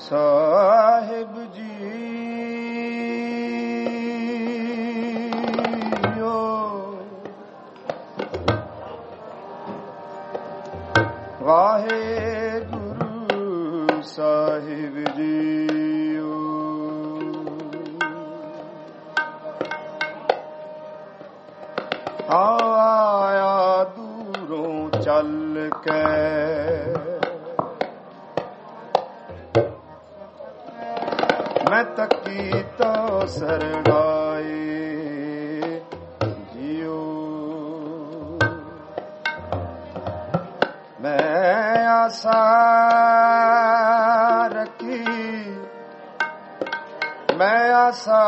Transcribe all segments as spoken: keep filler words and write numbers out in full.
ਸਾਹਿਬ ਜੀਓ ਵਾਹਿਗੁਰੂ ਸਾਹਿਬ ਜੀਓ ਆਇਆ ਦੂਰੋਂ ਚੱਲ ਕੇ मैं तकी तो सरगाए जियो मैं आशा रखी मैं आशा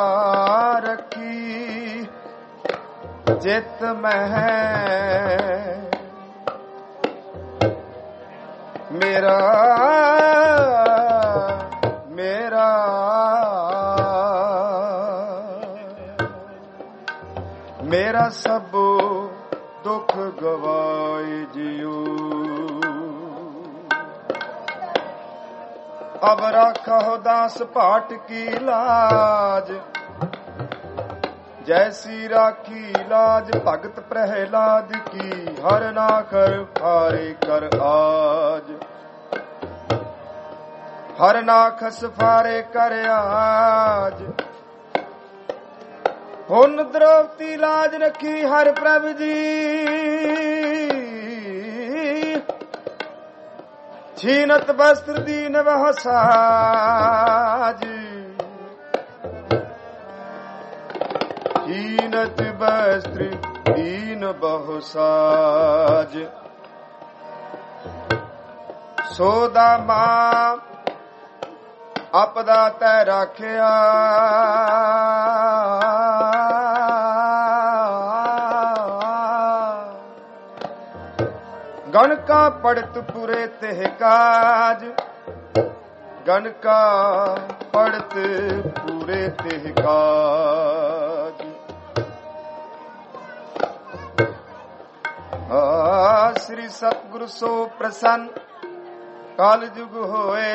रखी जित मैं मेरा मेरा मेरा सब दुख गवाए जियो अब राखो दास पाट की लाज जैसी राखी लाज भगत प्रहलाद की हर ना कर फारे कर आज हर ना खस फारे कर आज हुन द्रौपदी लाज रखी हर प्रभ जी छीनत वस्त्र दीन वह साज छीनत वस्त्र दीन बहु साज सोदा मां आपदा तै राखिया गण का पड़त पुरे तेह काज गण का पड़त पूरे तेह काज आ श्री सतगुरु सो प्रसन्न काल जुग होए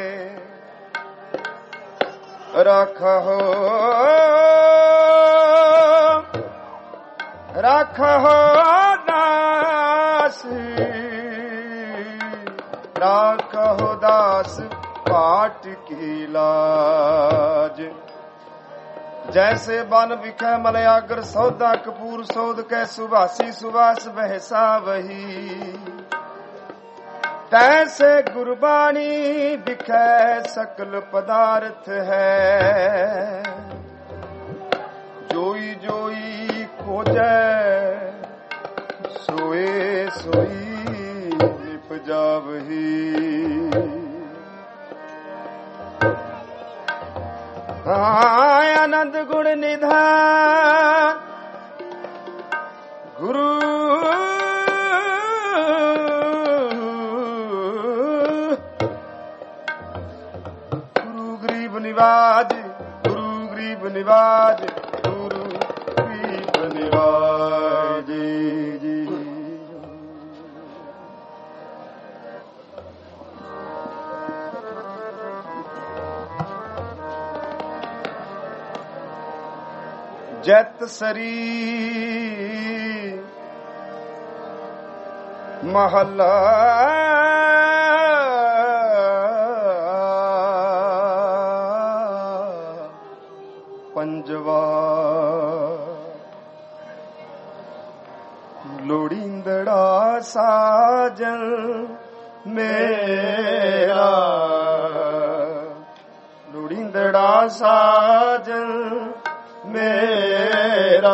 राखा हो राखा हो दास राखा हो दास पाट की लाज जैसे बन विखे मलयागर सौदा कपूर सौद के सुबासी सुबास बहसा वही तैसे गुरबाणी दिखे सकल पदार्थ है जोई जोई खोजे सोए सोई निप जावही आनंद गुण निधान गुरु निवाज गुरु गरीब निवाज गुरु गरीब निवाज जी जत सरी महला पंजवा लोड़ींदड़ा साजन मेरा लोड़ींदड़ा साजन मेरा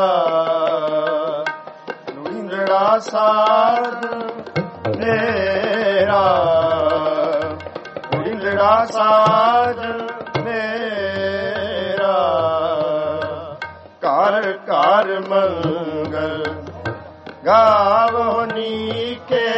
लोड़ींदड़ा साजन मेरा लोड़ींदड़ा साजन मेरा कार कार मंगल गावो नीके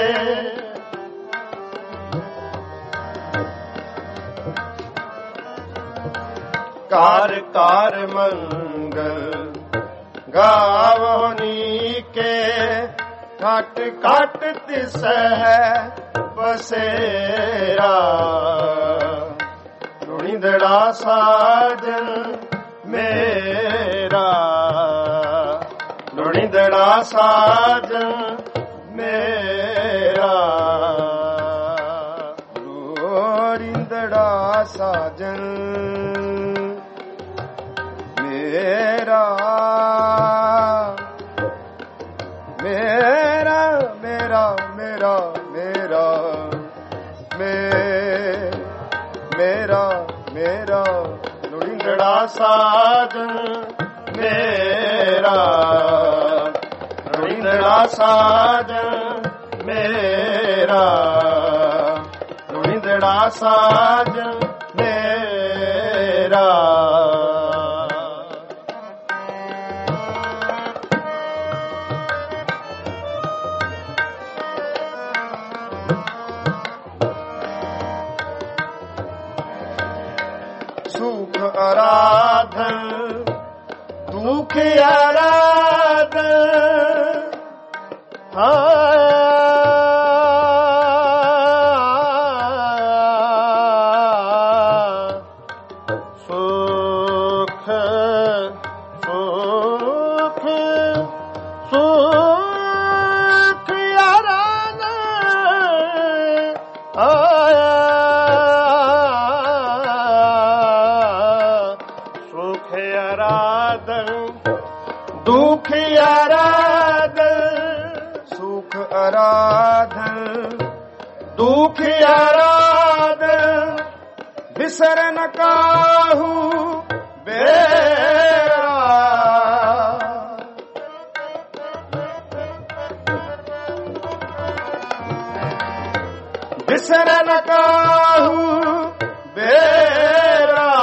कार कार मंगल गावो नीके घट घट तिस है बसेरा ਲੋੜੀਂਦੜਾ ਸਾਜਨ ਮੇਰਾ, ਲੋੜੀਂਦੜਾ ਸਾਜਨ ਮੇਰਾ, ਲੋੜੀਂਦੜਾ ਸਾਜਨ ਮੇਰਾ, ਮੇਰਾ ਮੇਰਾ ਮੇਰਾ ਮੇਰਾ ਮੇਰਾ ਮੇਰਾ ਲੋੜੀਂਦੜਾ ਸਾਜਨ ਮੇਰਾ, ਲੋੜੀਂਦੜਾ ਸਾਜਨ ਮੇਰਾ, ਲੋੜੀਂਦੜਾ ਸਾਜਨ ਮੇਰਾ। ਸੁਖ ਆਰਾਧਨ ਦੁਖ ਆਰਾਧਨ, ਸੁਖ ਸੁਖ ਸੁਖ ਆਰਾਧਨ, ਸੁਖ ਆਰਾਧਨ ਦੁਖ ਆਰਾਧਨ, ਸੁਖ ਆਰਾਧਨ ਦੁਖ ਆਰਾਧਨ, ਬਿਸਰ ਨ ਕਾਹੂ ਬੇਰਾ, ਬਿਸਰ ਨ ਕਾਹੂ ਬੇਰਾ,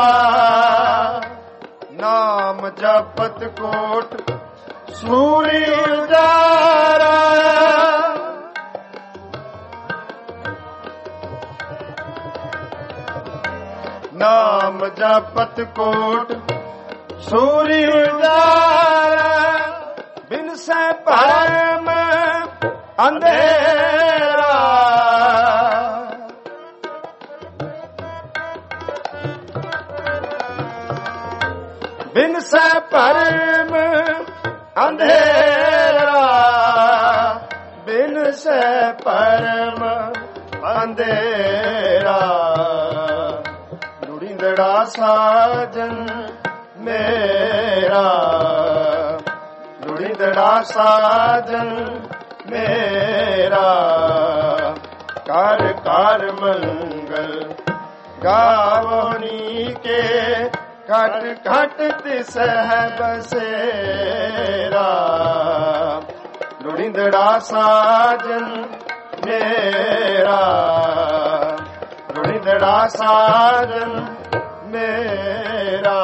ਨਾਮ ਜਪਤ ਕੋਟ ਸੂਰੀ ਉਜਾਰਾ, ਨਾਮ ਜਪਤ ਕੋਟ ਸੂਰੀ ਉਜਾਰਾ, ਬਿਨ ਸੈ ਭਰਮ ਅੰਧੇਰਾ, ਬਿਨ ਸੈ ਭਰਮ ਅੰਧੇਰਾ, ਬਿਨ ਸੈ ਭਰਮ ਅੰਧੇਰਾ, ਲੋੜੀਂਦੜਾ ਸਾਜਨ ਮੇਰਾ, ਲੋੜੀਂਦੜਾ ਸਾਜਨ ਮੇਰਾ, ਕਰ ਕਰ ਮੰਗਲ ਗਾਵਨੀ ਕੇ, ਘਟ ਘਟ ਤਿਸ ਹੈ ਬਸੇਰਾ, ਲੋੜੀਂਦੜਾ ਸਾਜਨ ਮੇਰਾ, ਲੋੜੀਂਦੜਾ ਸਾਜਨ ਮੇਰਾ।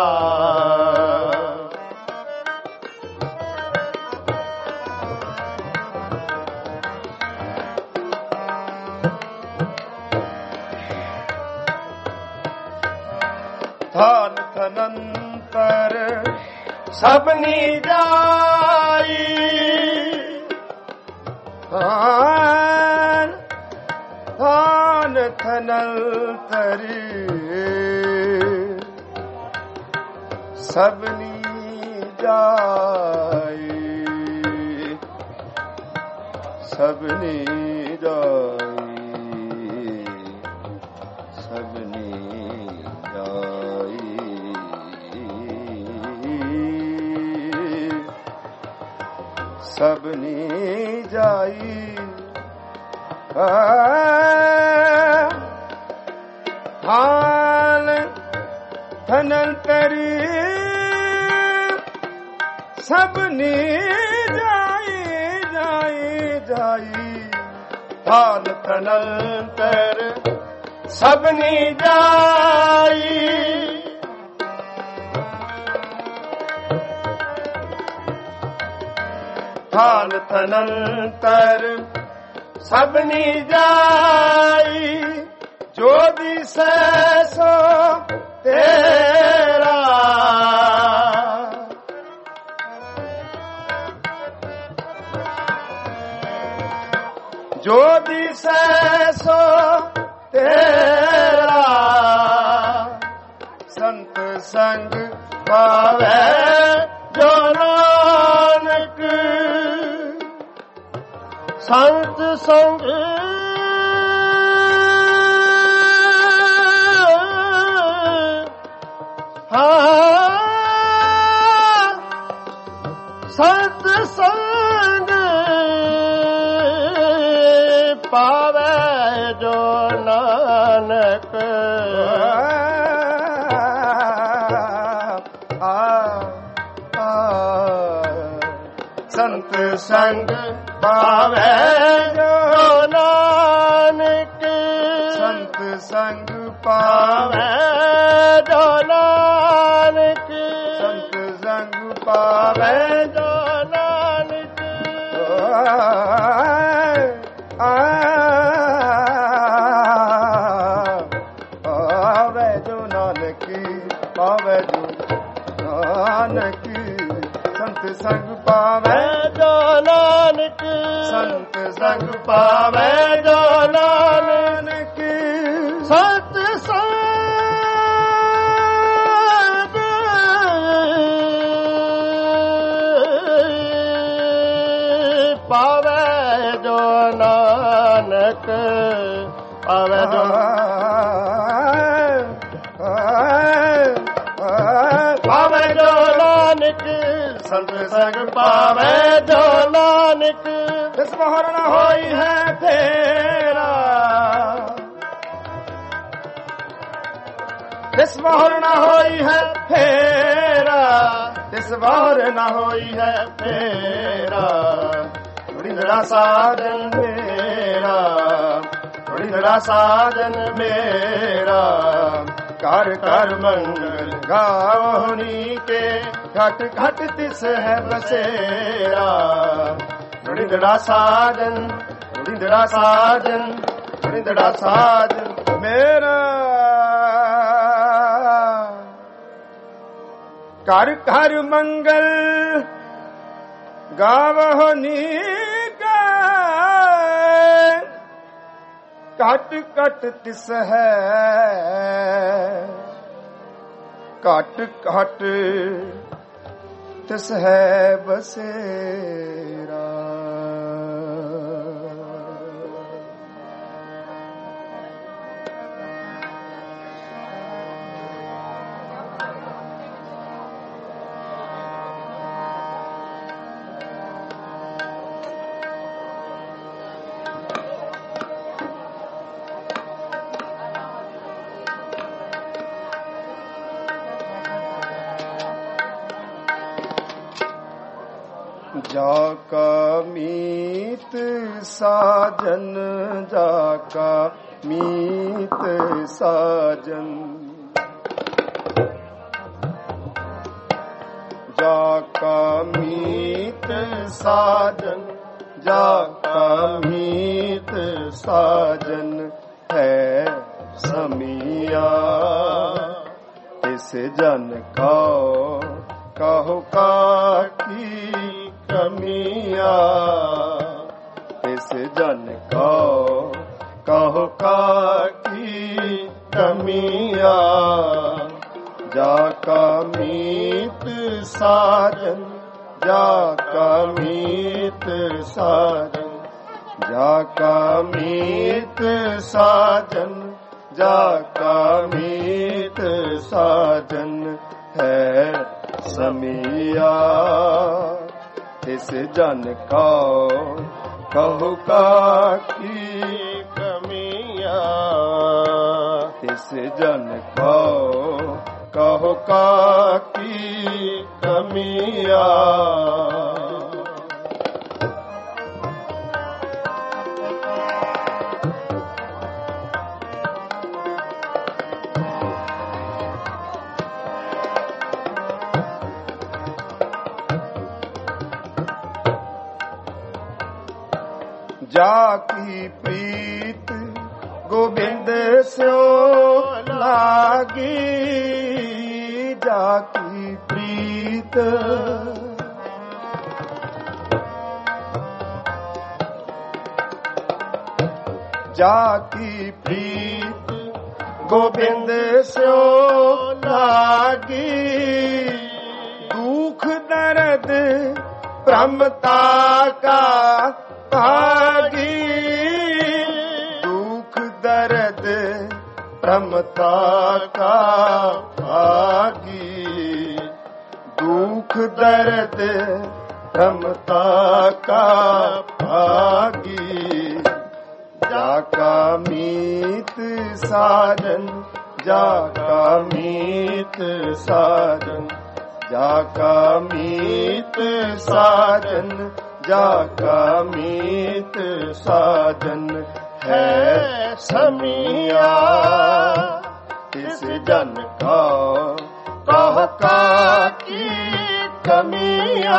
ਥਾਨ ਥਨੰਤਰ ਸਭਨੀ ਜਾਈ, ਥਾਨ ਥਾਨ ਥਨੰਤਰ ਸਭਨੀ ਜਾਈ, ਸਭਨੀ ਜਾਈ, ਸਭਨੀ ਸਭਨੀ ਜਾਈ, ਥਾਨ ਥਨੰਤਰੀ ਸਭਨੀ ਜਾਈ, ਜਾਈ ਜਾਈ, ਥਾਨ ਥਨੰਤਰ ਸਭਨੀ ਜਾਈ, ਥਾਨ ਥਨੰਤਰ ਸਭਨੀ ਜਾਈ, ਜੋ ਦਿਸੈ ਸੋ ਤੇਰਾ, ਜੋ ਦਿਸੈ ਸੋ ਤੇਰਾ, ਸੰਗ ਪਾਵੈ ਜੋ ਨਾਨਕ। ਸੰਤ ਸੰਗ ਹਾਂ ਸੰਤ ਸੰਗ ਪਾਵੈ ਜੋ ਨਾਨਕ। ਸੰਤ ਸੰਗ ਪਾਵੈ ਜੋ ਨਾਨਕ। ਸੰਤ ਸੰਗ ਪਾਵੈ ਜੋ ਨਾਨਕ। ਸੰਤ ਸੰਗ ਪਾਵੈ ਜੋ ਨਾਨਕ। ਪਾਵੈ ਜੋ ਨਾਨਕ ਪਾਵੈ ਜੋ ਨਾਨਕ। ਸੰਤ ਸੰਗ ਪਾਵੈ ਜੋ ਨਾਨਕ। ਸੰਤ ਸੰਗ ਪਾਵੈ ਜੋ ਨਾਨਕ। ਸਤ ਸੰਗ ਪਾਵੈ ਜੋ ਨਾਨਕ। ਪਾਵੈ ਜੋ ਪਾਵੈ ਜੋ ਨਾਨਕ। ਸੰਤ ਸੰਗ ਪਾਵੈ ਜੋ ਨਾਨਕ। ਇਸ ਮੋਹਰ ਨਾ ਹੋਈ ਹੈ ਫੇਰਾ। ਇਸ ਮੋਹਰ ਨਾ ਹੋਈ ਹੈ ਫੇਰਾ। ਇਸ ਮੋਹਰ ਨਾ ਹੋਈ ਹੈ ਫੇਰਾ। ੜਿੰਦੜਾ ਸਾਜਨ ਮੇਰਾ। ੜਿੰਦੜਾ ਸਾਜਨ ਮੇਰਾ। ਕਰ ਕਰ ਮੰਗਲ ਗਾਵਣੀ ਕੇ ਘਟ ਘਟ ਤਿਸ ਹੈ ਬਸੇਰਾ। ੜਿੰਦੜਾ ਸਾਜਨ ੜਿੰਦੜਾ ਸਾਜਨ ੜਿੰਦੜਾ ਸਾਜਨ ਮੇਰਾ। ਕਰ ਕਰ ਮੰਗਲ ਗਾਵਣੀ ਕੇ ਘਟ ਘਟ ਤਿਸ ਹੈ। ਘਟ ਘਟ ਤਿਸ ਹੈ ਬਸੇਰਾ। जा का मीत साजन। जा का मीत साजन। जा का मीत साजन। जा का मीत साजन है समिया। इस जन का कहो काकी कमिया। इस जन को कहो काकी कमिया। जाका मीत साजन। जाका मीत साजन। जाका मीत साजन। जाका मीत साजन है समिया। इस जन का कहु काकी कमिया। इस जन को कहु काकी कमिया। जाकी प्रीत गोविंद स्यो लागी। जाकी प्रीत जाकी प्रीत गोविंद स्यो लागी दुख दर्द प्रमता का भागी दुख दर्द प्रमता का भागी दुख दर्द प्रमता का भागी जाका मीत साजन जाका मीत साजन जाका मीत साजन जाका मीत साजन है समिया इस जन का कह का की कमिया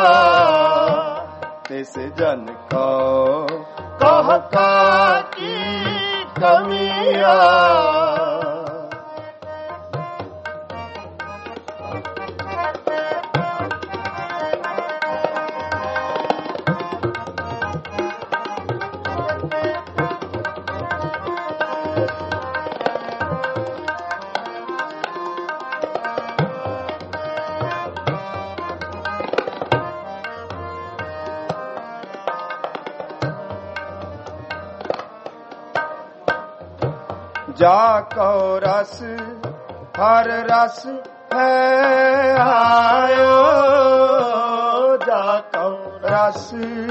इस जन का कह का की कमिया जाको रस हर रस है आयो जाको रस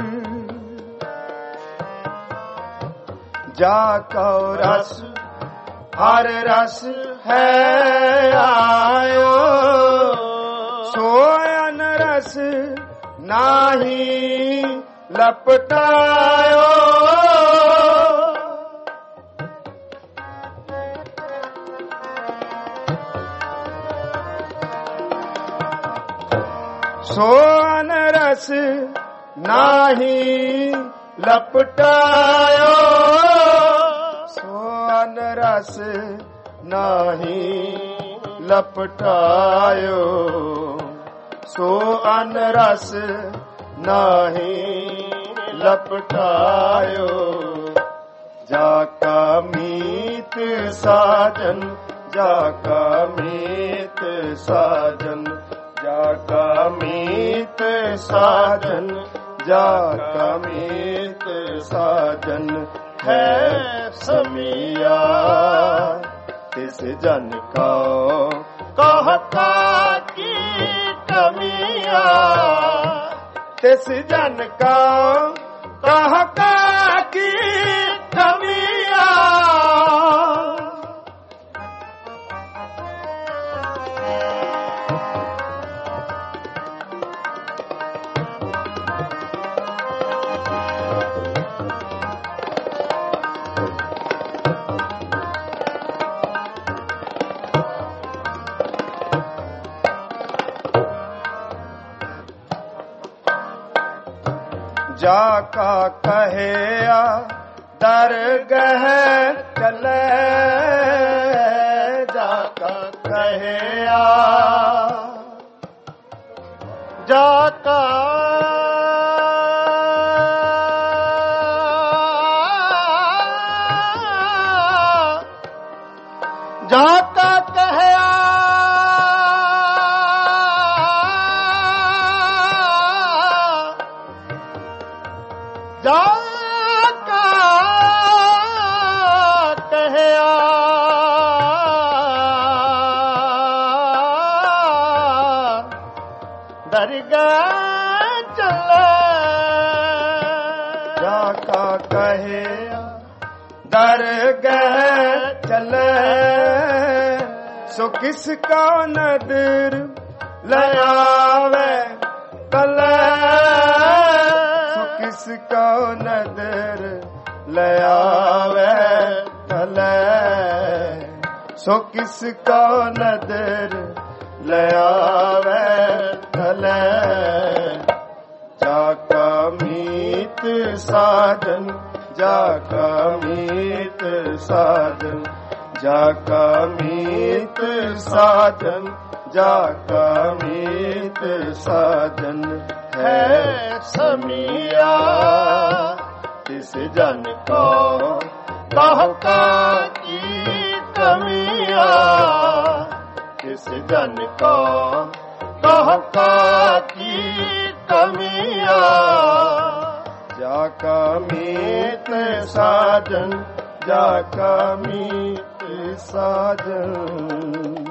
जाको रस हर रस है आयो सोयन रस नाही लपटायो सोन रस नाही लपटायो सोन रस नाही लपटायो सोन रस नाही लपटायो जाका मीत साजन जाका मीत साजन जाका मीत साजन जाका मीत साजन है समिया तिस जन का कह का की कमिया तिस जन का कह का की कमिया जाका कहे दरगह चले जाका कहे जाका जाका कहे जाका कहे दरगाह चले जाका कहे दरगाह चले सो किसका नदर ले आवे कले किसका नदर ले आवे कले सो किसका नदर ले आवे कले जाका मीत साजन जाका मीत साजन जाका मीत साजन जाका मीत साजन है समिया तिस जन को कह का की कमिया किस जन को कह का की कमिया जाका मीत साजन जाका मीत साजन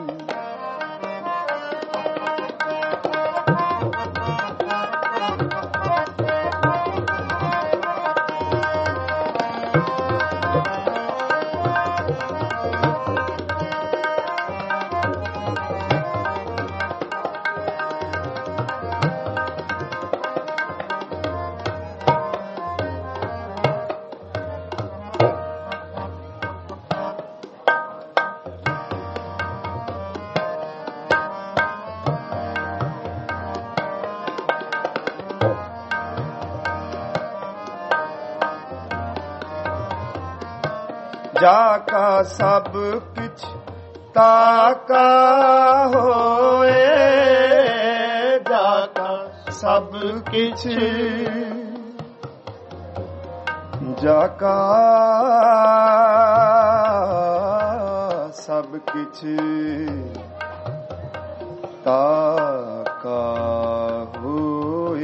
जाका सब किछ ताका होए जाका सब किछ जाका सब किछ ताका होए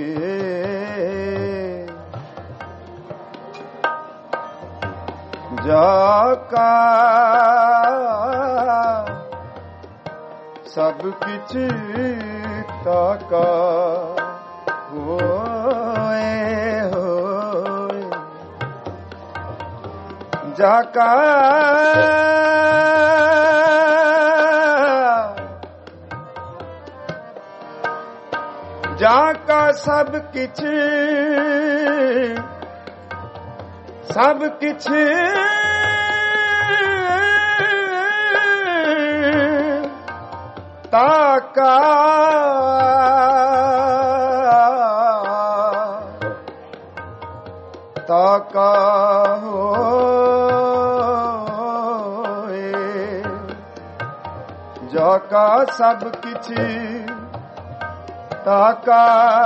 जाका सब किछ ताका होए होए जाका जाका सब किछ सब किछ ताका ताका होए जाका सब किछ ताका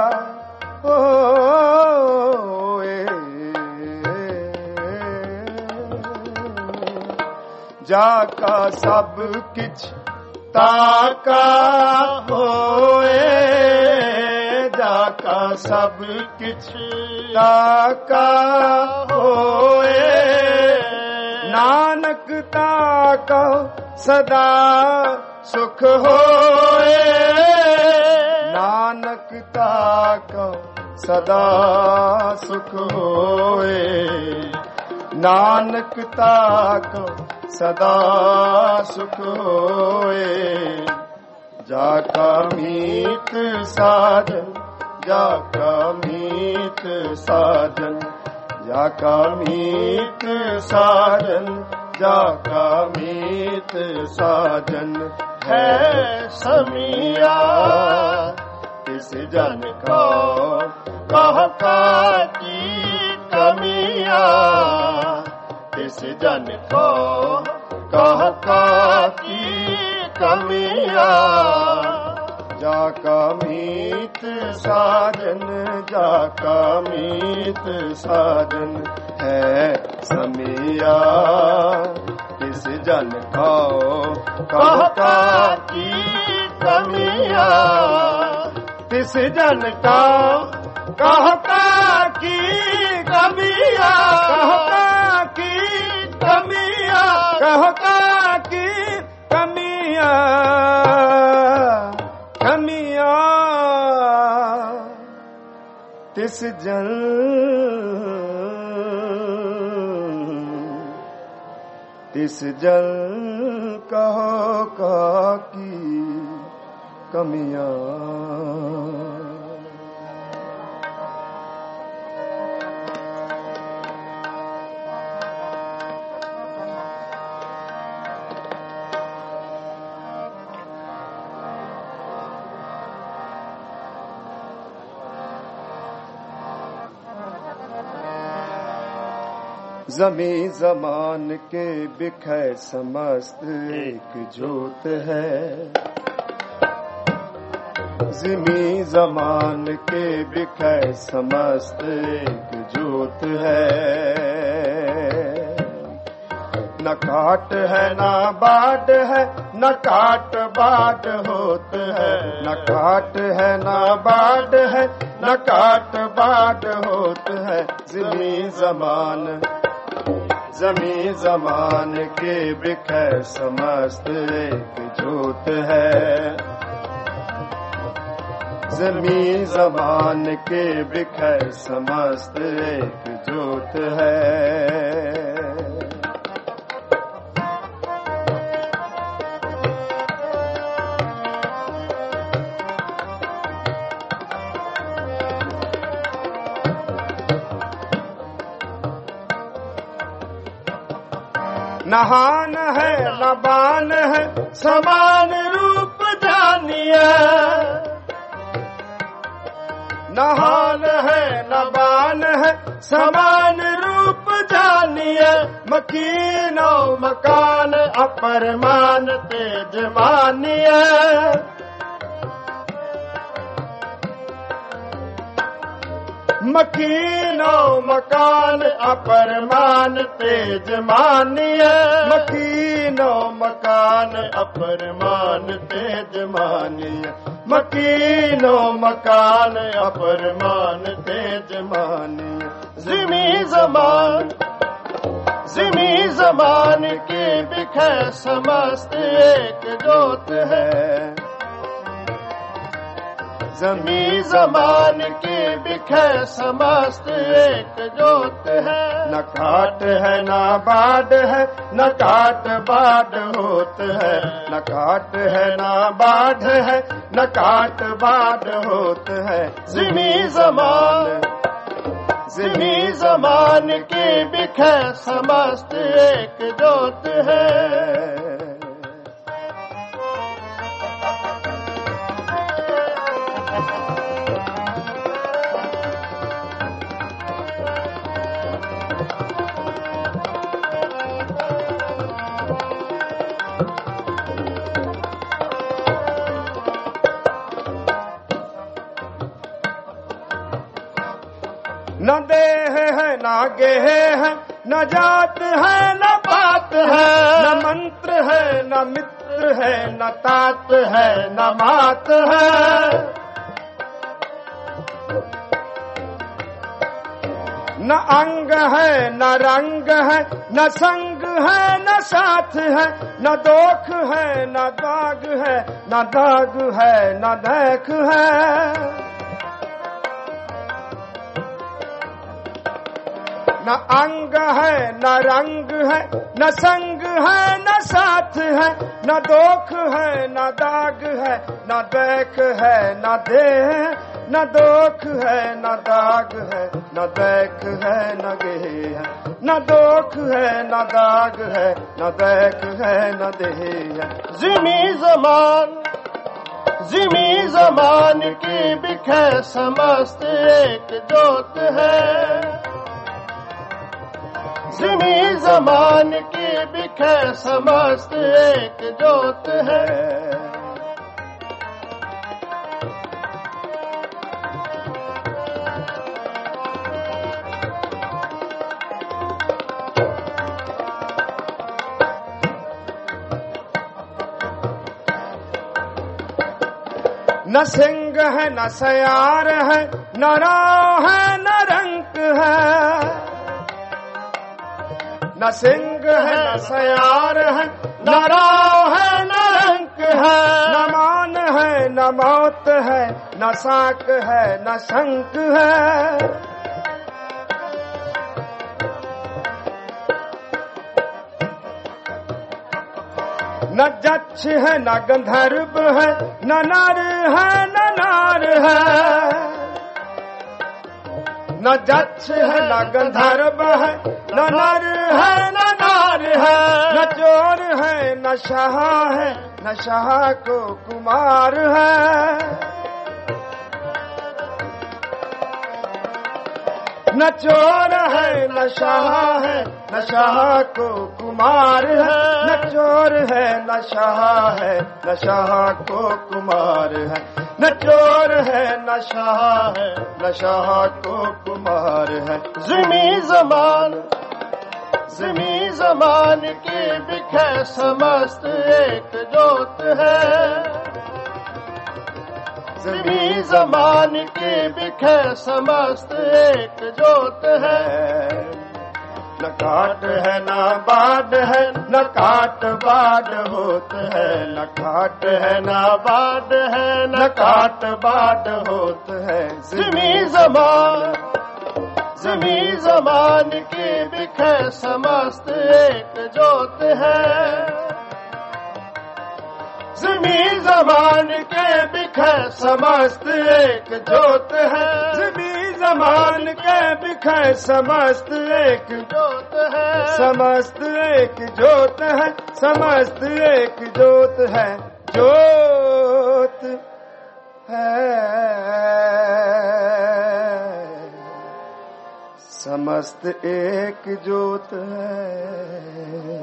होए जाका सब किछ ताका होए जाका सब किछ ताका होए नानक ताका सदा सुख होए नानक ताका सदा सुख होए नानक ताका सदा सुख होए जाका मीत साजन जाका मीत साजन जाका मीत साजन जाका मीत साजन है समिया किस जन को कह का की कमिया किस जन को कह का की कमिया जाका मीत साजन जाका मीत साजन है समिया किस जन को कह का की कमिया किस जन का कह का की कमिया कह का की कमिया कह का की कमिया कमिया तिस जन तिस जन कहो का की कमिया जमी जमान के बिखै समस्त एक जोत है जमी जमान के बिखै समस्त एक जोत है न काट है न बाढ़ है, न काट बाढ़ होत है। न काट है न बाढ़ है, न काट बाढ़ होत है। ज़मी ज़मान ज़मी ज़मान के बिखर समस्त एक जोत है। ज़मी ज़मान के बिखर समस्त एक जोत है। नहान है न बान है, समान रूप जानिए। नहान है न बान है, समान रूप जानिए। मकीनो मकान अपरमान तेज मानिए। मकीनो मकान अपरमान तेज मानिए। मकीनो मकान अपरमान तेज मानिए। मकीनो मकान अपरमान तेज मानिए। ज़मी ज़मान ज़मी ज़मान के बिखर समस्त एक जोत है। ज़मी ज़मान के बिखर समस्त एक जोत है। न काट है न बाढ़ है, न काट बाढ़ होत है। न काट है न बाढ़ है, न काट बाढ़ होत है। ज़मी ज़मान ज़मी ज़मान के बिखर समस्त एक जोत है। न देह है न गेह है, न जात है न पात है। न मंत्र है न मित्र है, न तात है न मात है। न अंग है न रंग है, न संग है न साथ है। न दोख है न दाग है, न दाग है न देख है। न अंग है न रंग है, न संग है न साथ है। न दोख है न दाग है, न देख है न देह। न दोख है न दाग है, न देख है न गेह है। न दोख है न दाग है, न देख है न देह है। ज़मी ज़मान ज़मी ज़मान के बिखर समस्त एक जोत है। ज़मी ज़मान के बिखर समस्त एक जोत है। न सिंह है न सयार है, न राह है न रंक है। न सिंह है न सयार है, न राह है न रंक है। न मान है न मौत है, न साक है न शंक है। न जच्छ है न गंधर्व है, न नर है न नार है। न जच्छ है न गंधर्व है, न नर है न नार है। न चोर है न शाह है, न शाह को कुमार है। न चोर है न शाह है, न शाह को कुमार है। न चोर है न शाह है, न शाह को कुमार है। न चोर है न शाह है, न शाह को कुमार है। ज़मी ज़मान ज़मीं ज़मान की बिखे समस्त एक जोत है। ज़मीं ज़मान की बिखे समस्त एक जोत है। न काट है न बाढ़ है, न काट बाढ़ होत है। न काट है न बाढ़ है, न काट बाढ़ होत है। ज़मीं ज़मान ज़मीं ज़मान की बिखे समस्त एक जोत है। ज़मीं ज़मान के बिखे समस्त एक जोत है। ज़मीं ज़मान के बिखे समस्त एक जोत है। समस्त एक जोत है। समस्त एक जोत है। जोत है समस्त एक जोत है।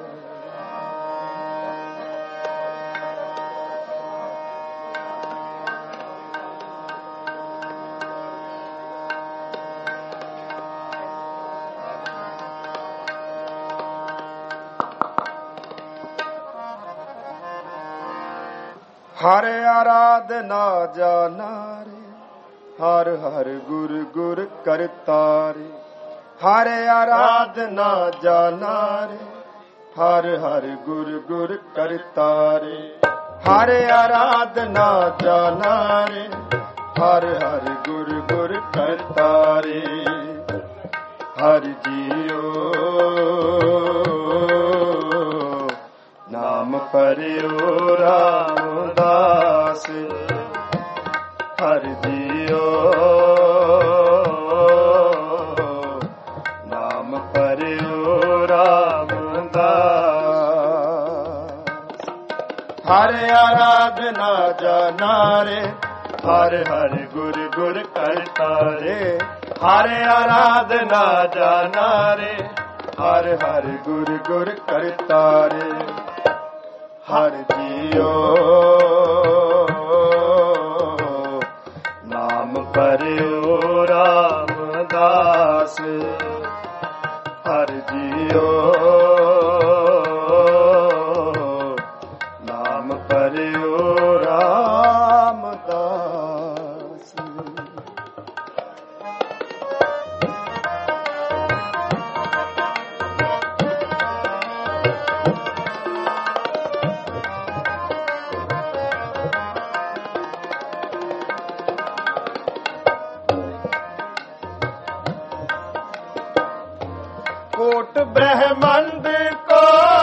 हर आराधना जाना रे, हर हर गुर गुर करता रे। हर आराधना जाना रे, हर हर गुर गुर करता रे। हर आराधना जाना रे, हर हर गुर गुर करता रे। हर जियो नाम परियो रामदास। हर जियो नाम परियो रामदास। हर आराधना जाना रे, हर हर गुर गुर करता रे। हर आराधना जाना रे, हर हर गुर गुर करता रे। हर जियो नाम परियो रामदास। हर जियो नाम परियो रामदास। कोट ब्रह्मांड को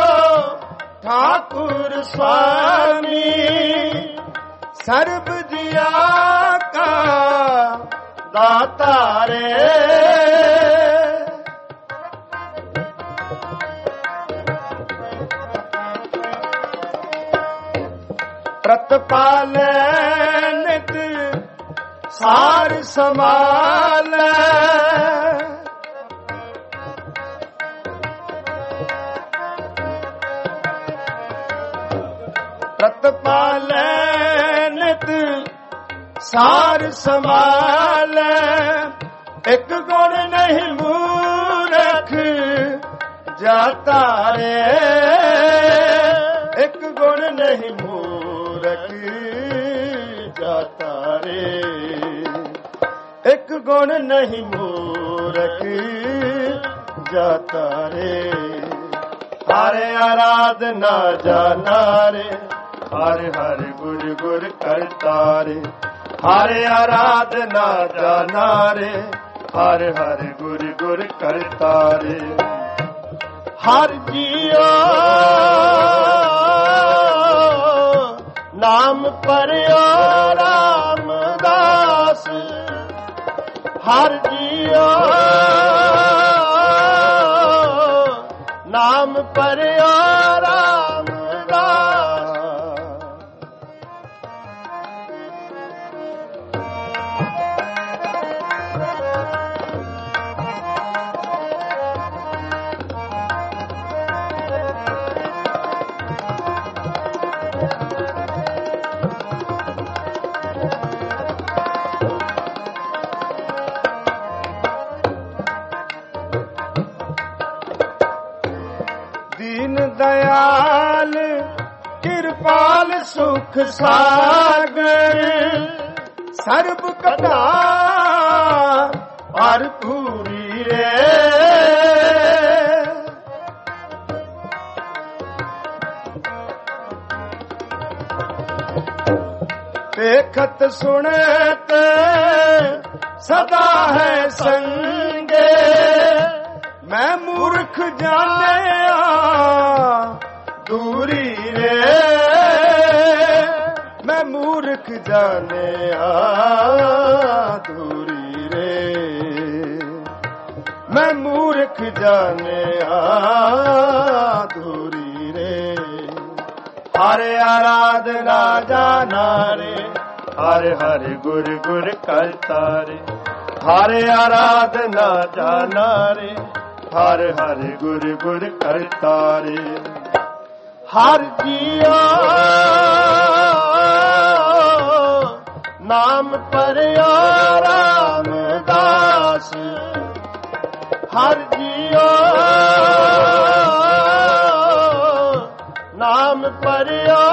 ठाकुर स्वामी, सर्व जिया का दाता रे। प्रतिपाल नित सार समाल। प्रतिपाल नित सार समाल। एक गुण नहीं मूरख जाता रे। एक गुण नहीं मूरख जाता रे। एक गुण नहीं मूरख जाता रे। हर आराधना जाना रे, हर हर गुर गुर करता रे। हर आराधना जाना रे, हर हर गुर गुर करता रे। हर जियो नाम परियो रामदास। हर जियो नाम परियो रामदास। किरपाल सुख सागर सर्ब कथा भरपूरी रे। देखत सुनत सदा है संगे मैं मूर्ख जाने दूरी रे। मैं मूर्ख जाने दूरी रे। मैं मूर्ख जाने दूरी रे। हरे आराधना जाना रे हरे हरे गुर गुर करता रे। हरे आराधना जाना रे हरे हरे गुर गुर करता रे। हर जिया नाम पर रामदास। हर जिया नाम पर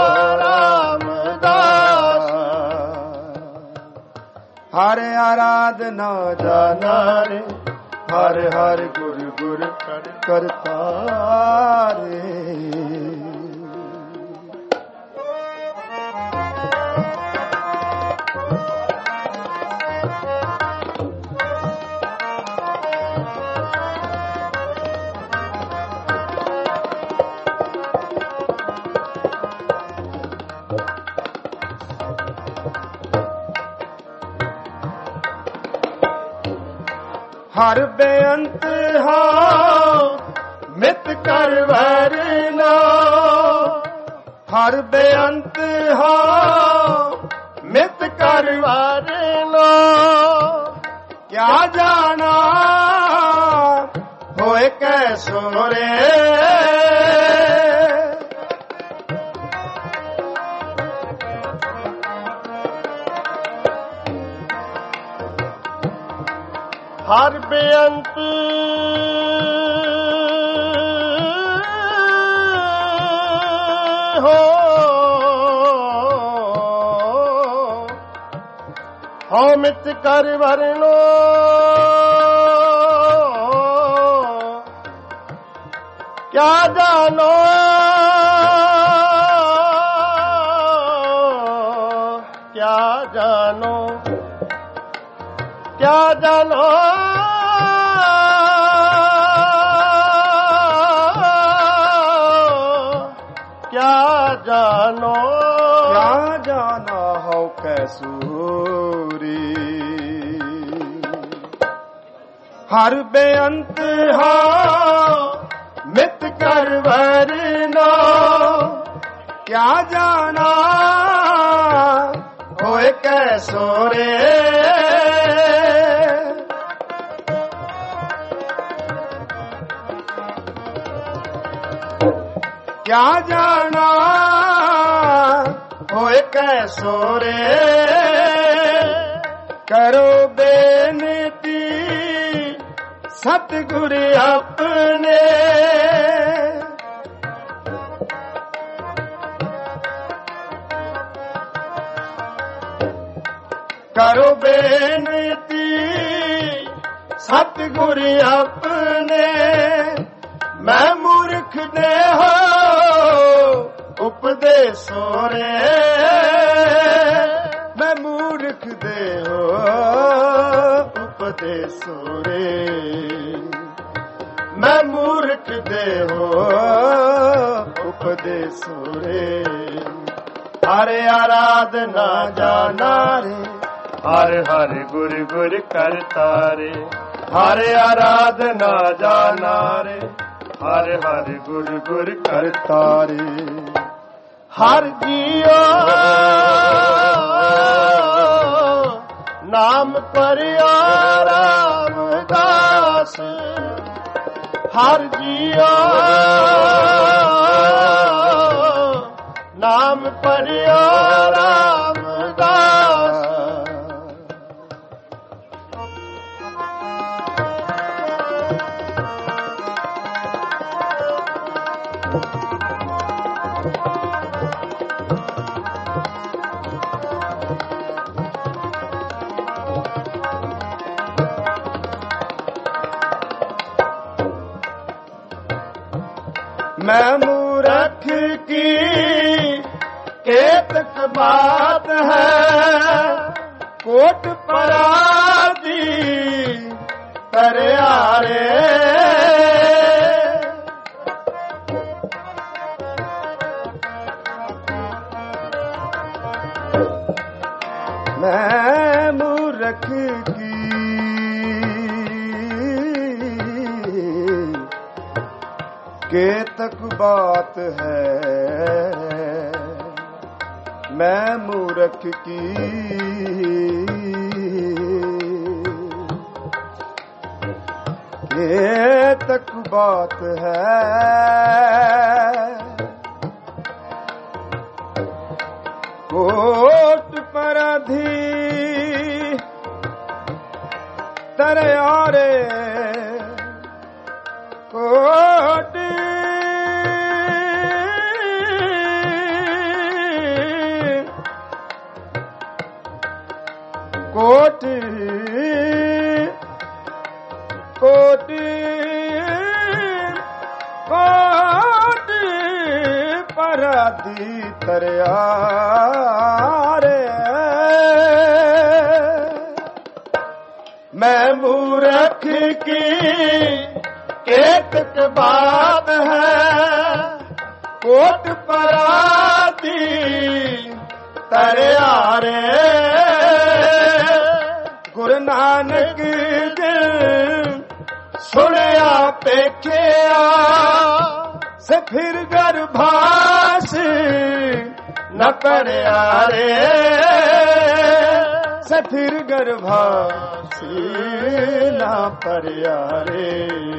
रामदास। हरे आराधना जाना रे हरे हरे गुर गुर करता रे। हर बेअंत हो मित कर वरना। हर बेअंत हो मित कर वरना। क्या जाना होए कैसो रे। हर बेअंत हो हो मित कर वरनो। क्या जानो क्या जानो क्या जानो क्या जानो क्या जाना हो कैसूरी। हर बेअंत हो मित कर वरना। क्या जाना होए कैसो रे। क्या जाना होए कैसो रे। करो बेनती सतगुर अपने। करो बेनती सतगुर अपने। मैं मूर्ख ने हो उपदेशो रे। मैं मूर्ख दे हो उपदेशो रे। मैं मूर्ख दे हो उपदेशो रे। हरे आराधना जाना रे हरे हरे गुर गुर करता रे। हरे आराधना जाना रे हरे हरे गुर गुर करता रे। हर जियो नाम पर रामदास। हर जियो नाम पर रामदास। मैं मूर्ख की केतक बात है, कोट परादी तरियारे। मैं मूर्ख की केतक बात है, मैं मूर्ख की केतक बात है। कोट पराधी तरियारे, कोट कोटि कोटि कोटि पराधी तरियारे। मैं मूर्ख की केतक बात है, कोट पराधी तरियारे। गुरु नानक दिल सुनिया पेखिया, से फिर गर्भास न पड़िया रे, से फिर गर्भास न पड़िया रे,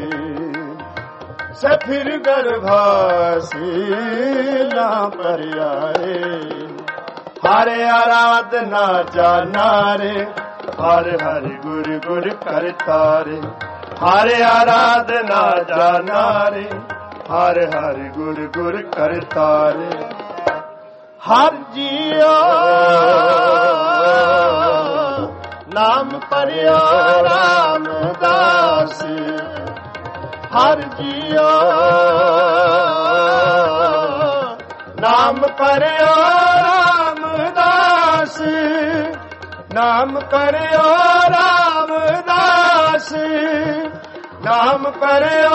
से फिर गर्भास न पड़िया रे। हरे आराधना जाना रे, हरे हरे गुर गुर करता रे। हरे आराधना जाना रे, हरे हरे गुर गुर करता रे। हर जियो नाम परियो रामदास, हर जियो नाम परियो रामदास, नाम करियो रामदास, नाम करियो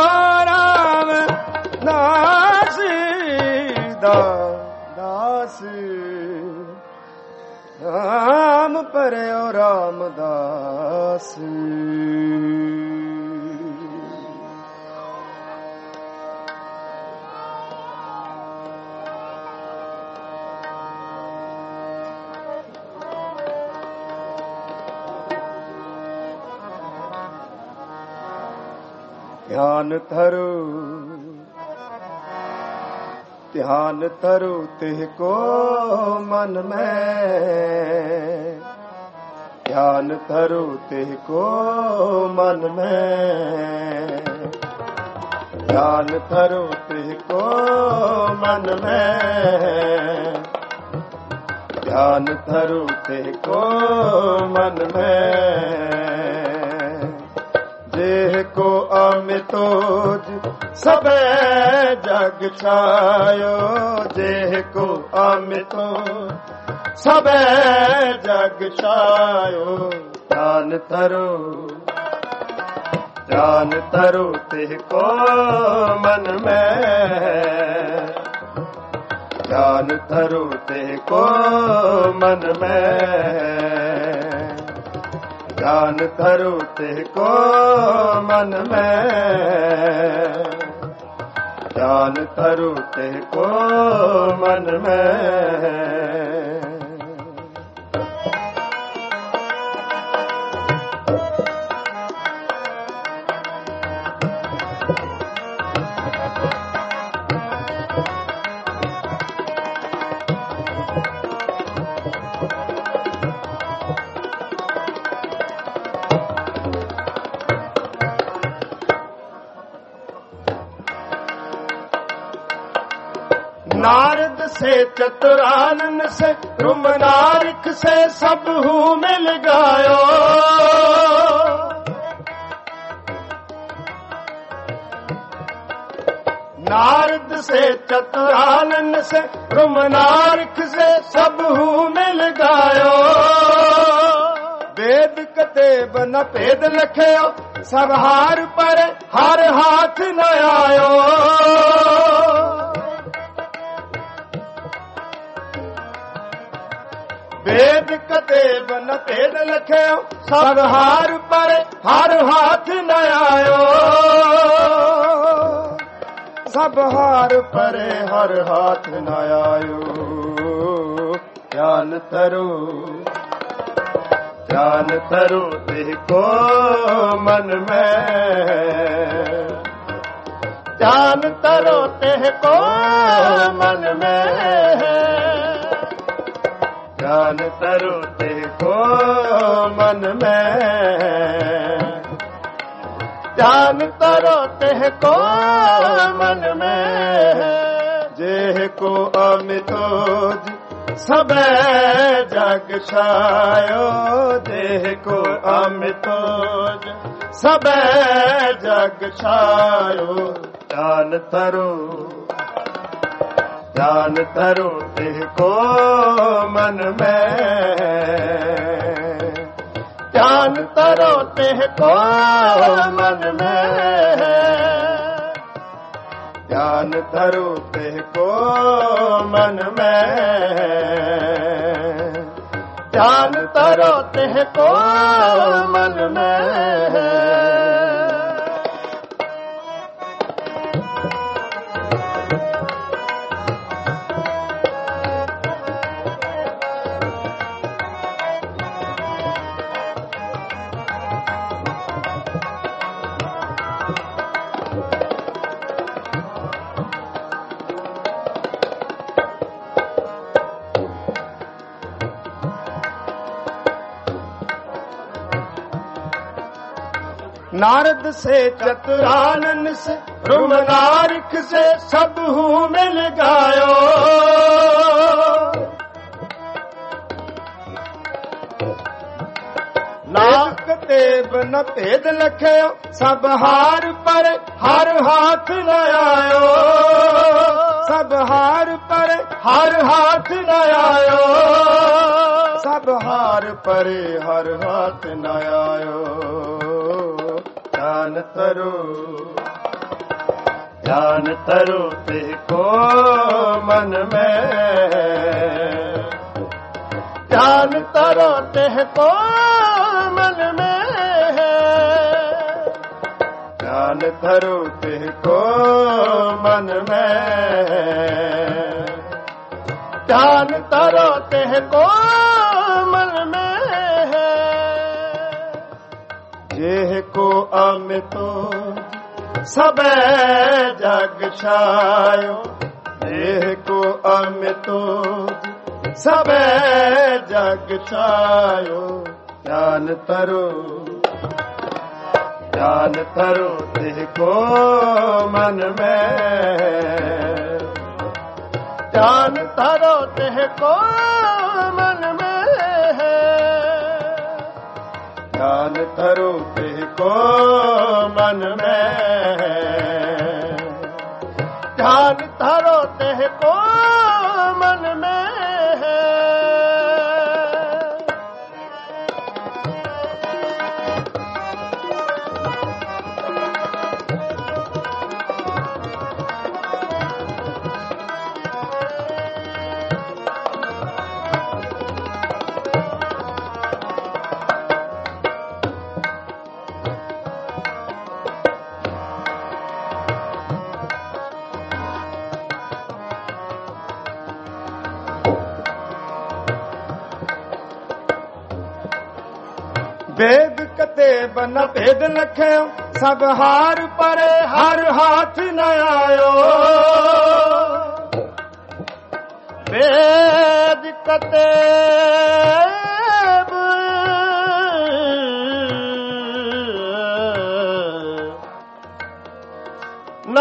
रामदास दास, नाम करियो रामदास। ध्यान धरो ध्यान धरो तिह को मन में, ध्यान धरो तिह को मन में, ध्यान धरो तिह को मन में, ध्यान धरो तिह को मन में। देह को अमितोज सबे जग छायो, देह को अमितो सबे जग छायो। ध्यान धरो ध्यान धरो तिह को मन में, ध्यान धरो तिह को मन में, ध्यान धरो तिह को मन में, ध्यान धरो तिह को मन में। नारद से चतुरानन से रुमनारिक से सब हूँ मिल गायो, नारद से चतुरानन से रुमनारख से सब हूँ मिल गायो। वेद कतेब न भेद लखयो सब हार पर हर हाथ न आयो। वेद कतेब न भेद लखयो सब हार पर हर हाथ न आयो। सब हार परे हर हाथ न आयो। ज्ञान तरो ज्ञान तरो देखो मन में। ज्ञान तरो देखो मन में। ज्ञान तरो देखो मन में। ज्ञान तरो देखो मन में। जेह को अमितोज सब जग छायो। देह को अमितोज सब जग छायो। ज्ञान तरो ज्ञान तरो देखो मन में। ज्ञान तरो देखो मन में। ज्ञान तरो देखो मन में। ज्ञान तरो देखो मन में। नारद से चतुरानन से रुमनारख से सब हूँ मिल गायो। नारद कतेब न भेद लखयो सब हार पर हर हाथ न आयो। सब हार पर हर हाथ न आयो। सब हार पर हर हाथ न आयो। ज्ञान तरो ज्ञान तरो देखो मन में। ज्ञान तरो देखो मन में। ज्ञान तरो देखो मन में। ज्ञान तरो देखो मन में। जेह को अमितो सब जग छायो। जेह को अमितो सब जग छायो। ज्ञान तरो ज्ञान तरो देखो मन में। ज्ञान तरो देखो मन में। ज्ञान तरो देखो मन में। ज्ञान तरो देखो मन में। वेद कतेब न भेद लखयो सब हार पर हर हाथ न आयो। वेद कतेब न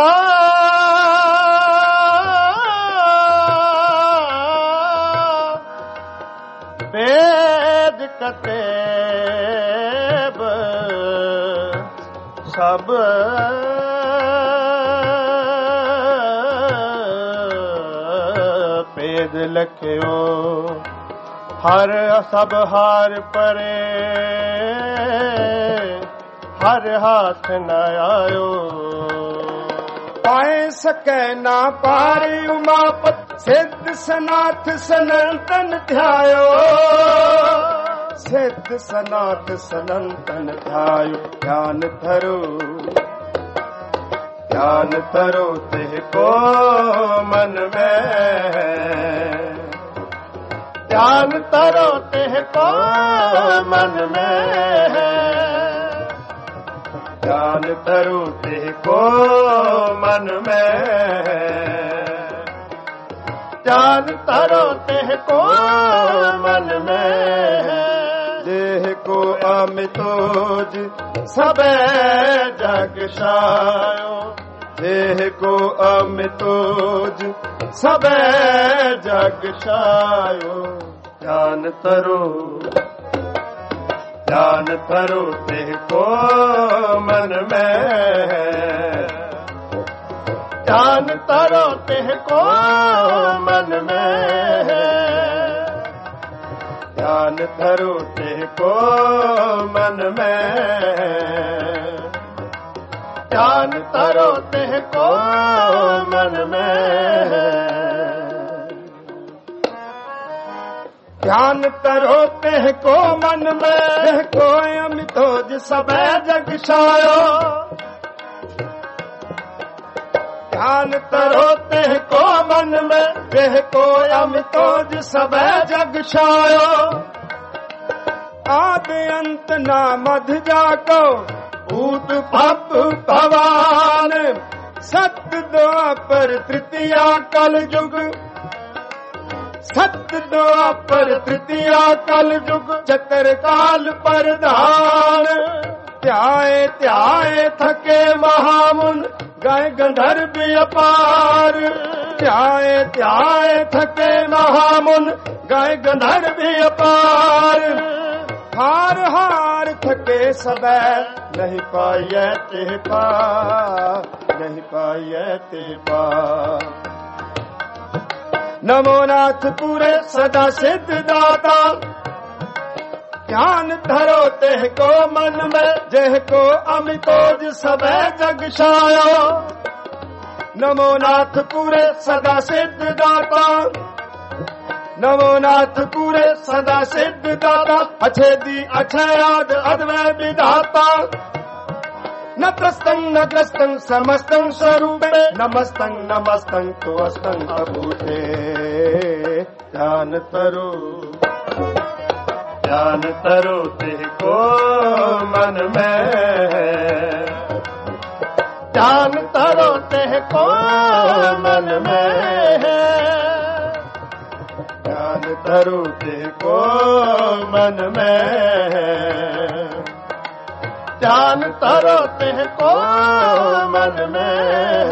वेद कतेब सब भेद लख्यो हर सब हार परे हर हाथ न आयो पाए सके ना पारी उमापत सिद्ध सनाथ सनातन ध्यायो सिद्ध सनाथ सनातन ध्यायो ध्यान धरो ध्यान धरो तेह को मन में ध्यान धरो तेह को मन में ध्यान धरो तेह को मन में ध्यान धरो तेह को मन में देह को अमितोज सबे जग सायो देह को अमितोज सबे जग सायो ध्यान धरो ध्यान धरो तेह को मन में ध्यान धरो तेह को मन में ध्यान धरो तेह को मन में ध्यान धरो तेह को मन में ध्यान धरो तेह को मन में तेह को अमितोज सबे जग सायो ध्यान धरो तेह को मन में तेह को अमितोज सबे जग सायो आदि अंत ना मध जाको भूत भव भवान सत्य द्वापर तृतीया कल युग सत्य द्वापर तृतीया कल युग चतर काल प्रधान त्याए त्याए थके महामुन गाय गंधर्व अपार त्याए त्याए थके महामुन गाय गंधर्व अपार हार हार थके सबे नहीं पाइए ते पा नहीं पाइए ते पा नमो नाथ पूरे सदा सिद्ध दाता ध्यान धरो तेह को मन में जेह को अमितोज सबे जग सायो नमो नाथ पूरे सदा सिद्ध दाता नमो नाथ पूरे सदा सिद्ध दाता अछेदी अक्षयाद अद्वै विधाता न त्रस्तं न ग्रस्तं समस्तं स्वरूपे नमस्तं नमस्तं तुअस्तं अभूते ध्यान धरो ध्यान धरो तेह को मन में ध्यान धरो तेह को मन में ध्यान धरो तेह को मन में ध्यान धरो तेह को मन में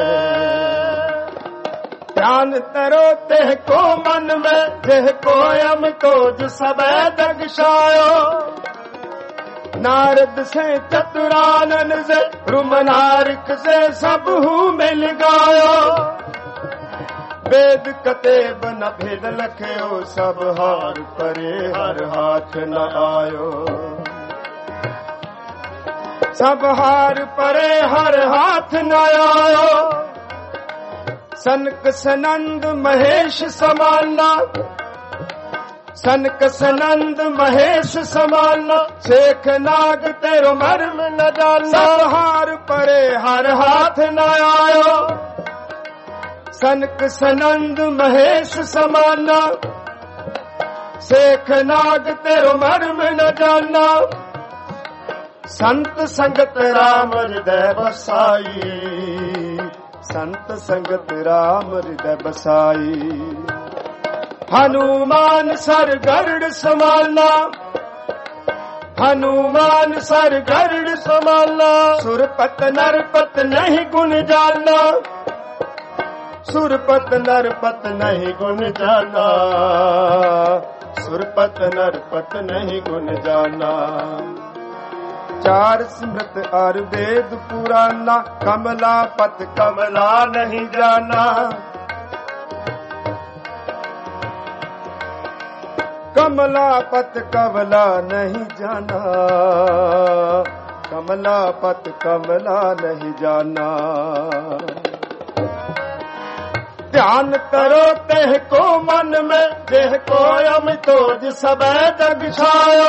ध्यान धरो तेह को मन में जेह को अमितोज सबे जग सायो नारद से चतुरानन से रुमनारिक से सब हूँ मिल गायो वेद कतेब न भेद लख्यो सब हार परे हर हाथ न आयो सब हार परे हर हाथ न आयो सनक सनंद महेश समाना सनक सनंद महेश समाना शेख नाग तेरो मर्म न जाना सब हार परे हर हाथ न आयो सनक सनंद महेश समाना शेख नाग तेरो मर्म न जाना संत संगत राम हृदय बसाई संत संगत राम हृदय बसाई हनुमान सर गरुड़ समाना हनुमान सर गरुड़ समाना सुरपत नरपत नहीं गुण जाना सुरपत नरपत नहीं गुण जाना सुरपत नरपत नहीं गुण जाना चार स्मृत और वेद पुराना कमला पत कमला नहीं जाना कमलापत कमला नहीं जाना, कमलापत कमला नहीं जाना। ध्यान करो तेह को मन में, जेह को अमितोज सब जग छायो।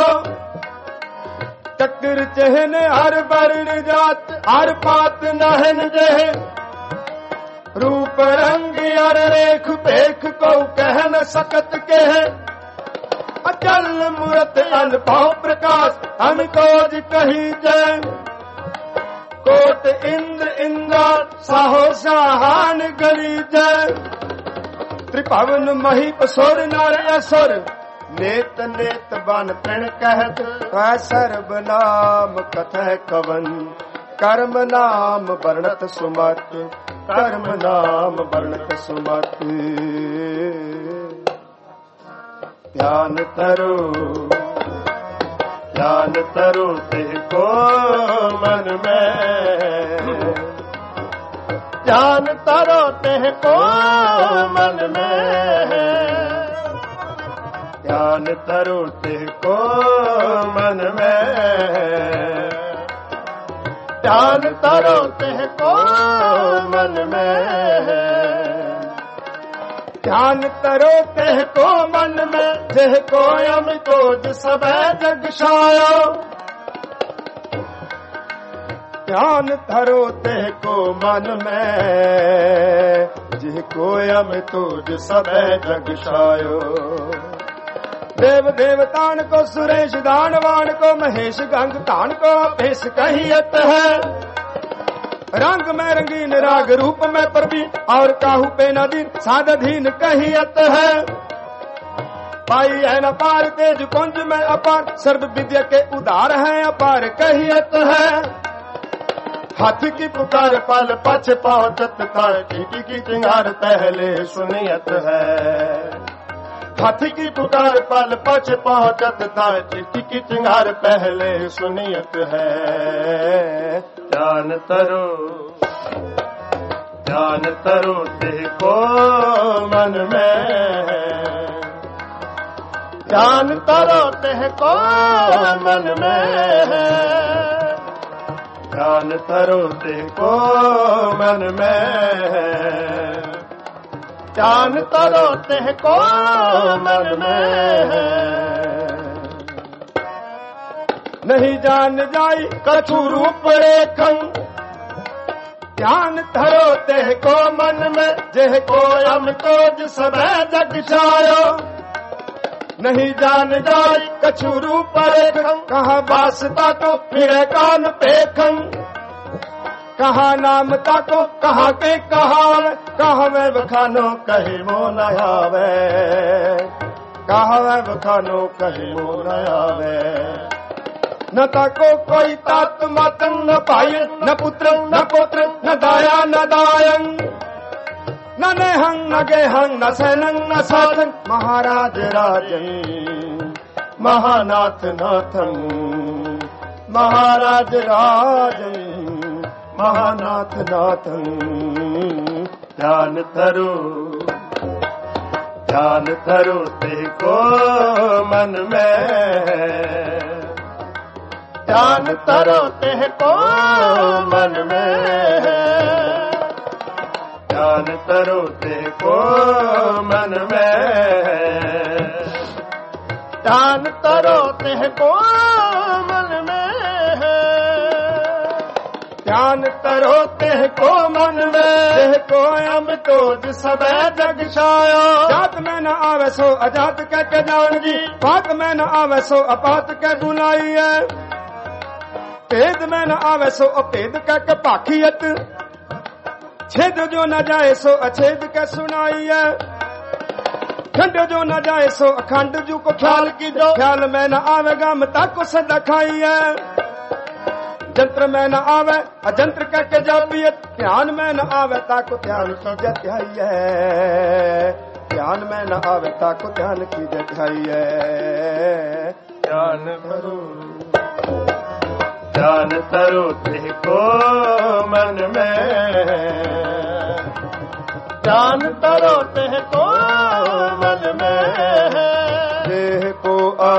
चक्र चहन हर वर्ण जात, हर पात नहन जह। रूप रंग अर रेख पेख को कह न सकत के है। अचल मूरत अनुभव प्रकाश अमितोज कही जय। कोट इंद्र इंद्र साहो साहान गरी जय। त्रिभुवन महीप सुर नर असुर, नेत नेत बन प्रण कहत। सर्व नाम कथय कवन, कर्म नाम वर्णत सुमत, कर्म नाम वर्णत सुमत। ध्यान तरो ध्यान तरो तेह को मन में, ध्यान तरो तेह को मन में। ध्यान तरो तेह को मन में, ध्यान तरो तेह को मन में। ध्यान तरो तेह को मन में, जेह को अमितोज सब जग छायो। ध्यान धरो तेह को मन में, जेह को अमितोज सब जग छायो। देव देवतान को सुरेश दानवान को महेश गंग तान को भेष कहियत है। रंग में रंगीन राग रूप में प्रवीण, और काहू पे नदीन साधीन कहियत है। पाई है न पार तेज कुंज में अपार, सर्व विद्या के उदार है अपार कहियत है। हाथी की पुकार पल पछ पहुंचत था, चींटी की चिंगार पहले सुनियत है। हाथी की पुकार पल पछ पहुंचत था, चींटी की चिंगार पहले सुनियत है। ध्यान तरो ध्यान तरो तेह को मन में, ध्यान तरो तेह को मन में। ध्यान तरो तेह को मन में, ध्यान तरो तेह को मन में। नहीं जान जाई कछु रूप रेखन, ध्यान धरो तेह को मन में, जेह को अमितोज सब जग छायो। नहीं जान जाई कछु रूप रेखन, कहाँ वासता को फिर कान पेखन। कहाँ नाम ताको कहाँ के कहावे, कहाँ वे बखानो कहे मो न आवे। कहाँ वे बखानो कहे मो न आवे। न ताको कोई तात मतन, न भाई न पुत्र न पुत्र, न दाया न दायन। न नेहं न गेहं न सैनं न साधन, महाराज राजन महानाथ नाथन। महाराज राजन महानाथ नाथन। ध्यान धरो ध्यान धरो तेह को मन में, ध्यान तरो तेह को मन में। ध्यान तरो तेह को मन में, ध्यान तरो तेह को मन में। ध्यान तरो तेह को मन में, तेह को अमितोज सब जग छायो। जात में न आवे सो अजात कह के जान जी, पात में न आवे सो अपात के बुलाई है। भेद में न आवे सो अभेद कह के पाखियत, छेद जो न जाए सो अछेद के सुनाई है। खंड जो न जाए सो अखंड जू को ख्याल की जो, ख्याल में न आवेगा मता को सदा खाई है। जंत्र में न आवे अजंत्र कह के जापियत, ध्यान में न आवे ताको ध्यान की जत्याई है। ध्यान में न आवे ताको ध्यान की जत्याई है। ध्यान करो ध्यान तरो तेह को मन में, ध्यान तरो तेह को मन में। तेह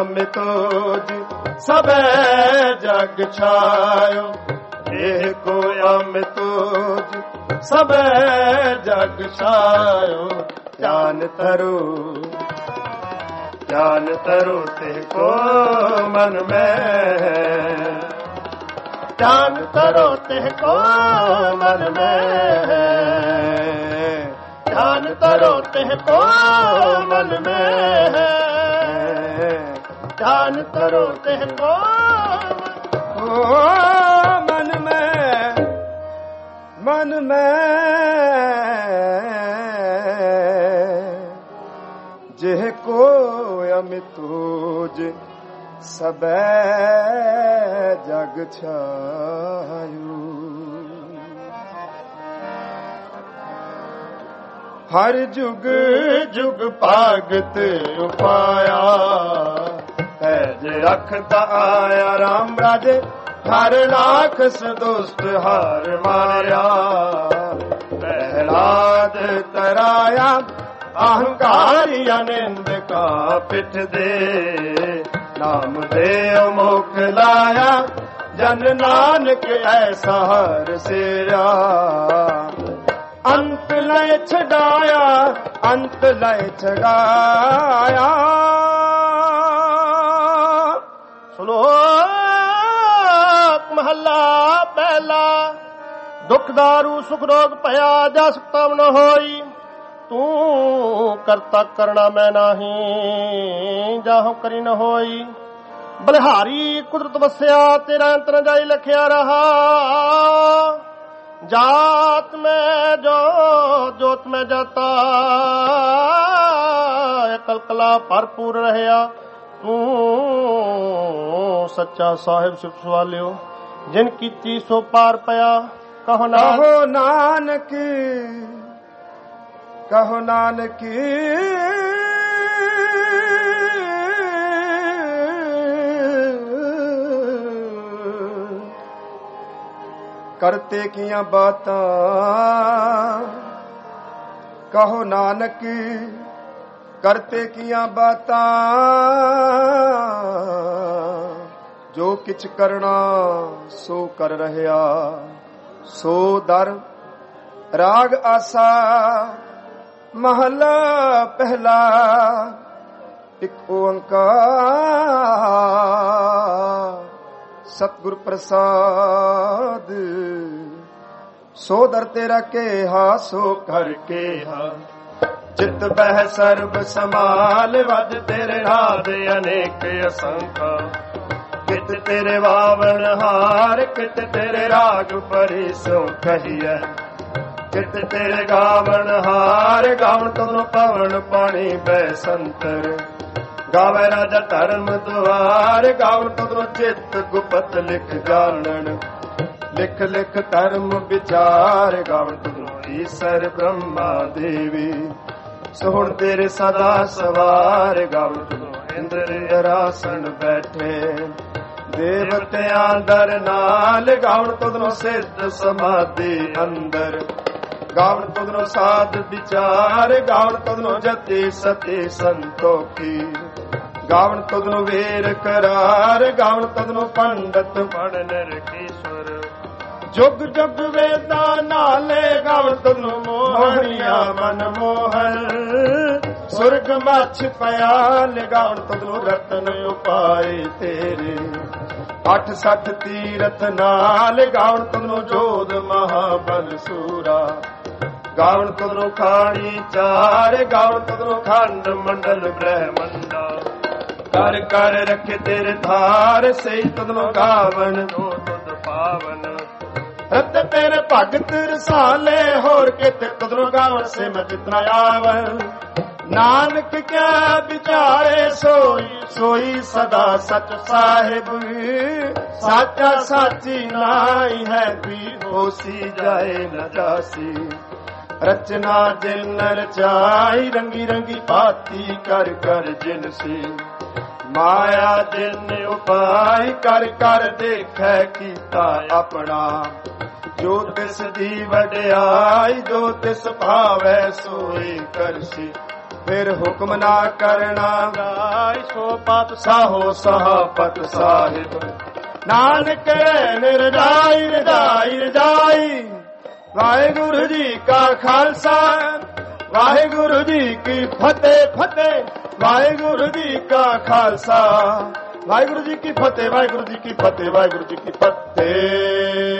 अमितोज सबे जग छायो, एको अमितोज सबे जग छायो। ध्यान तरो ध्यान तरो ते को मन में, ध्यान तरो ते को मन में, ध्यान तरो ते को मन में, ध्यान तरो ते को मन में, मन में जेह को अमितोज सबे जग छायो। हर जुग जुग भागत उपाया, पैज रखता आया राम राजे, हर राखस दुष्ट हार माया। प्रहलाद तराया अहंकारी अनिंद का पिठ दे, नाम दे मोख लाया, जन नानक ऐसा हर सेया। अंत लय छड़ाया अंत लय छगाया। सुनो महला पहला, दुख दारू सुख रोग भया जा सकता न होई। तू करता करना मैं नाही, जाहु करी न होई। बलिहारी कुदरत वस्या तेरा अंत न जाई लखिया रहा। जात में जो जोत में जाता, कलकला भरपूर रहया। तू सच्चा साहिब शिव सवालियो, जिन कीती सो पार पया। कहो नानक कहो नानक करते किया बातां। कहो नानक करते किया बातां, जो किछ करना सो कर रहया। सो दर राग आसा महला पहला, एक ओंकार सतगुर प्रसाद। सो दर तेरा केहा सो कर केहा, चित बह सर्ब समाल। वज तेरे नाद अनेक असंख्य, कित तेरे वावन हार। कित तेरे राग परी सो कहिए, कित तेरे गावन हार। गावन तुम पवन पानी बैसंतर, गावे राजा धर्म द्वार। गावन तुम चित गुपत लिख जानन, लिख लिख धर्म विचार। गावन तुम ईश्वर ब्रह्मा देवी, सोहण तेरे सदा सवार। गावन तुम इंद्र रासन बैठे, देवतियां दर नाल। गावन तुम सिद्ध समाधि अंदर, गावन तुदनो साध विचार। गावन तुदनो जति सती संतोखी, गावन तुदनो वेर करार। गावन तुदनो पंडित पढ़ नरकेश्वर, जुग जुग वेदा नाले। गावन तुदनो मोहनिया मन मोहन, सुर्ग मछ पयाल। गावन तुदनो रतन उपाय तेरे, अठ सठ तीरथ नाल। गावन तुदनो जोध महाबल सूरा, गावन तुदनो खाणी चार। गावन तुदनो खंड मंडल ब्रह्मंडा, कर कर रखे तेरे धार। सही तुदनो गावन जो तुद पावन, रत तेरे भगत रसाले। होर कित तुदनो गावन से मैं जितना आवन। नानक क्या विचारे सोई, सोई सदा सच साहिब। साचा साची नाई है, भी होसी जाए न जासी। रचना जिन रचाई, रंगी रंगी भांति कर कर जिनसी। माया जिन उपाय कर कर देखे कीता अपना। जो तिस दी वड्याई, जो तिस भावै सोई करसी। ਫਿਰ ਹੁਕਮ ਨਾ ਕਰਨਾ ਗਾਇ ਸੋ ਪਤ ਸਾਹੋ ਸਹਾਪਤ ਸਾਹਿਬ ਨਾਨਕ ਨਿਰਜਾਈ ਰਜਾਈ ਰਜਾਈ ਵਾਹਿਗੁਰੂ ਜੀ ਕਾ ਖਾਲਸਾ ਵਾਹਿਗੁਰੂ ਜੀ ਕੀ ਫਤਿਹ ਫਤਿਹ ਵਾਹਿਗੁਰੂ ਜੀ ਕਾ ਖਾਲਸਾ ਵਾਹਿਗੁਰੂ ਜੀ ਕੀ ਫਤਿਹ ਵਾਹਿਗੁਰੂ ਜੀ ਕੀ ਫਤਿਹ ਵਾਹਿਗੁਰੂ ਜੀ ਕੀ ਫਤਿਹ।